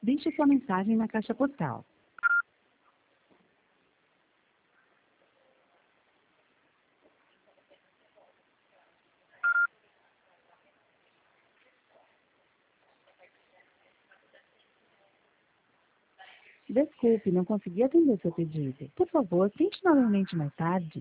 Deixe sua mensagem na caixa postal. Desculpe, não consegui atender seu pedido. Por favor, tente novamente mais tarde.